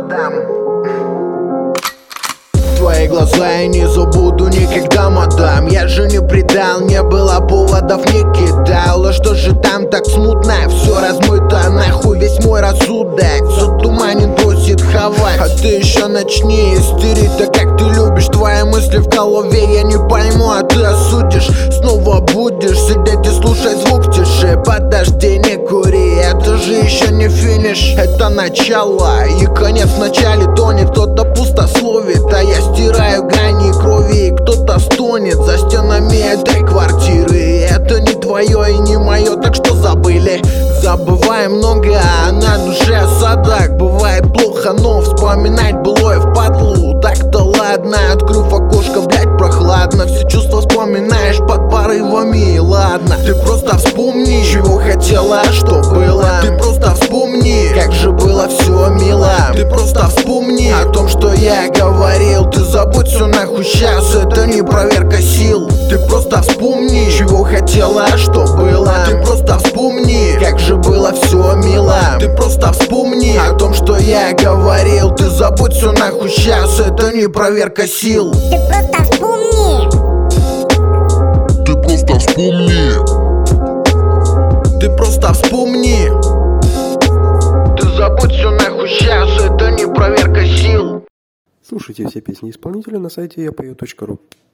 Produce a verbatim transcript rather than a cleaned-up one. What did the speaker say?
мадам. Твои глаза я не забуду никогда, мадам. Я же не предал, не было поводов, не кидал. А что же там так смутно, все размыто, нахуй весь мой рассудок затуманен, просит хавать. А ты еще начни истерить, так как ты любишь. Твои мысли в голове я не пойму, а ты осудишь. Снова будешь сидеть и слушать звук тише. Подожди, не кури, это же еще не финиш. Это начало и конец в начале тонет. Кто-то пустословит, а я стираю грани крови. И кто-то стонет за стенами этой квартиры. Это не твое и не мое, так что забыли. Забываем много, а на душе осадок. Бывает плохо, но вспоминать былое впадлу. Так-то ладно, открыв окошко, блять, прохладно. Все чувства вспоминаешь под порывами, ладно. Ты просто вспомни, чего хотела, а что было. Ты просто вспомни, как же было все мило. Ты просто вспомни о том, что я говорил. Ты забудь все нахуй сейчас, это не проверка сил. Ты просто вспомни, чего хотела, а что было. Ты просто вспомни, как же было все мило. Ты просто вспомни о том, что я говорил. Ты забудь все нахуй сейчас, это не проверка сил. Ты просто вспомни. Ты просто вспомни. Ты просто вспомни. Ты забудь все нахуй сейчас, это не проверка сил. Слушайте все песни исполнителя на сайте я пою точка ру.